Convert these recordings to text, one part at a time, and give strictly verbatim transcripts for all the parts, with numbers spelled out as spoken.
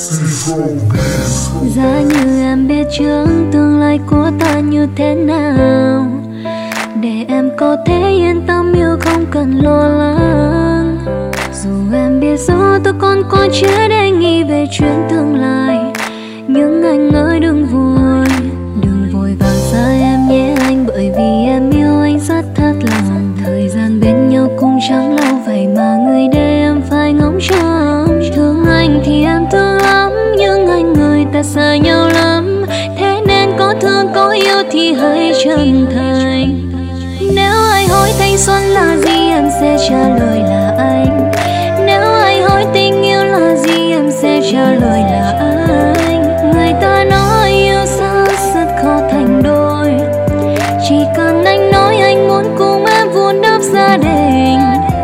Giá như em biết trước tương lai của ta như thế nào, để em có thể yên tâm yêu không cần lo lắng. Dù em biết rõ tôi còn quá trẻ để nghĩ về chuyện tương lai, nhưng anh ơi đừng vội, đừng vội vàng xa em nhé anh, bởi vì em yêu anh rất thật lòng. Thời gian bên nhau cũng chẳng lâu, vậy mà người để em phải ngóng trông. Thương anh thì em thương lắm, nhưng anh người ta xa nhau lắm, thế nên có thương có yêu thì hãy chân thành. Nếu ai hỏi thanh xuân là gì em sẽ trả lời là anh, nếu ai hỏi tình yêu là gì em sẽ trả lời là anh. Người ta nói yêu xa rất khó thành đôi, chỉ cần anh nói anh muốn cùng em vun đắp gia đình.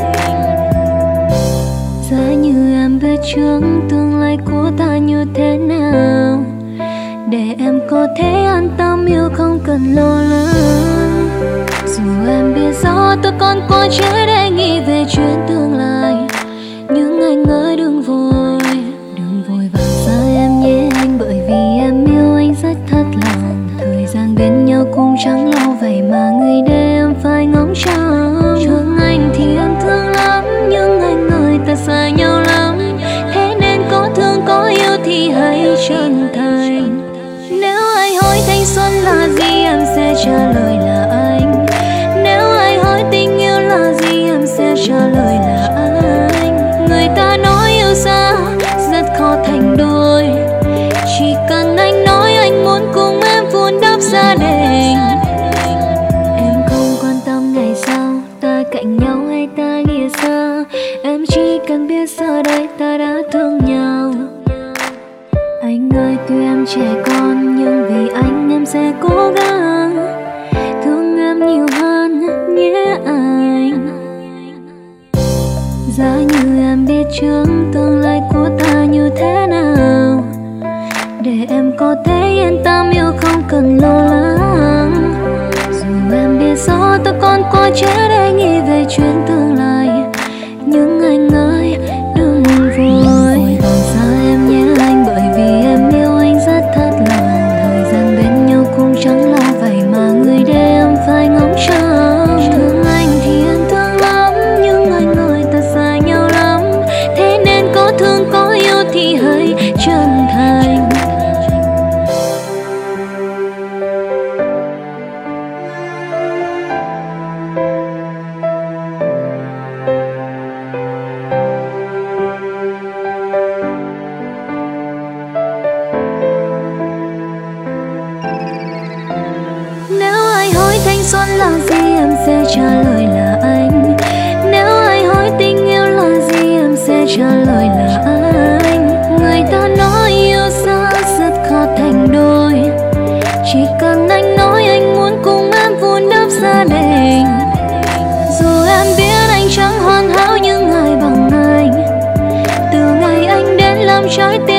Giá như em biết trước tương lai của ta như thế nào, để em có thể an tâm yêu không cần lo lắng. Dù em biết rõ tôi còn quá trẻ để nghĩ về chuyện tương lai, nhưng anh ơi đừng vội, đừng vội vàng xa em nhé anh, bởi vì em yêu anh rất thật lòng. Thời gian bên nhau cũng chẳng lâu, vậy mà người để em phải ngóng trông. Thương anh thì em thương lắm, nhưng anh người ta xa nhau lắm, thế nên có thương có yêu thì hãy chân thành. Nếu ai hỏi thanh xuân là gì em sẽ trả lời là anh, nếu ai hỏi tình yêu là gì em sẽ trả lời là anh. Người ta nói yêu xa rất khó thành đôi, chỉ cần anh nói anh muốn cùng em vun đắp gia đình. Em không quan tâm ngày sau ta cạnh nhau hay ta lìa xa, em chỉ cần biết giờ đây ta đã thương nhau. Anh ơi tuy em trẻ con, nhưng vì anh em sẽ cố gắng thương em nhiều hơn nhé anh. Giá như em biết trước tương lai của ta như thế nào, để em có thể yên tâm yêu không cần lo lắng. Dù em biết rõ tôi còn quá trẻ để nghĩ về chuyện tương lai, nhưng anh ơi đừng vội vàng xa em nhé anh, bởi vì em yêu anh rất thật lòng. Thời gian bên nhau cũng chẳng lâu, vậy mà người để em phải ngóng trông. Thương anh thì em thương lắm, nhưng anh người ta xa nhau lắm, thế nên có thương có yêu thì hãy chân thành. Thanh xuân là gì em sẽ trả lời là anh, nếu ai hỏi tình yêu là gì em sẽ trả lời là anh. Người ta nói yêu xa rất khó thành đôi, chỉ cần anh nói anh muốn cùng em vun đắp gia đình. Dù em biết anh chẳng hoàn hảo nhưng ai bằng anh, từ ngày anh đến làm trái tim